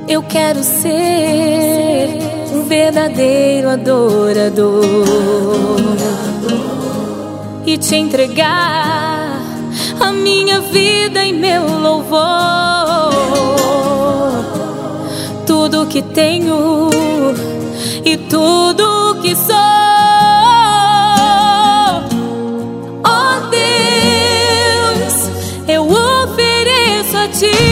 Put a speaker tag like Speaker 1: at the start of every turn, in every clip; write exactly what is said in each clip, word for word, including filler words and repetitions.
Speaker 1: Eu quero ser um verdadeiro adorador e te entregar a minha vida e meu louvor, tudo que tenho e tudo que sou. Oh Deus, eu ofereço a ti.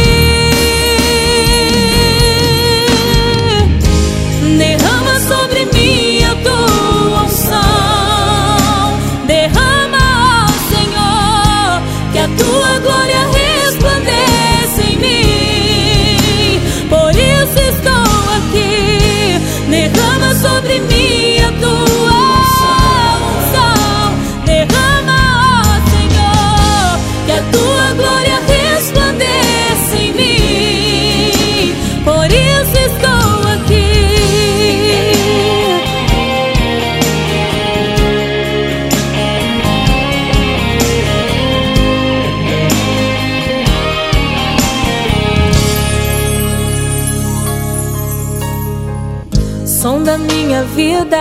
Speaker 1: Derrama sobre mim a tua unção, derrama, ó Senhor, que a tua glória resplandeça em mim. Por isso estou aqui. Derrama sobre mim a tua unção, derrama, ó Senhor, que a tua glória resplandeça em mim. Por isso estou aqui. Som da minha vida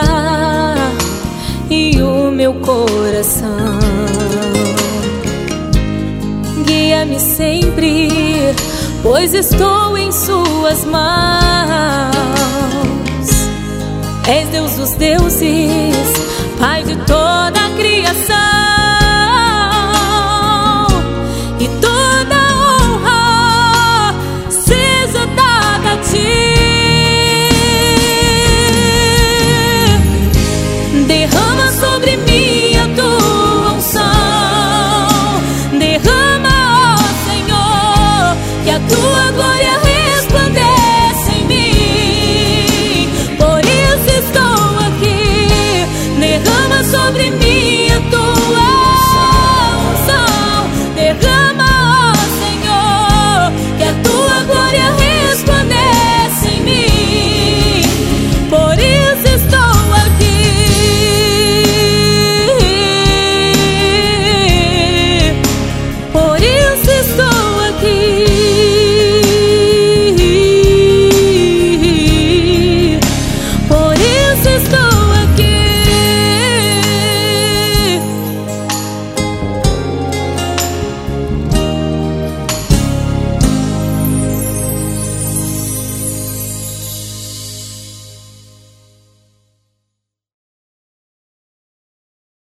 Speaker 1: e o meu coração, guia-me sempre, pois estou em suas mãos. És Deus dos deuses, Pai de toda a criação.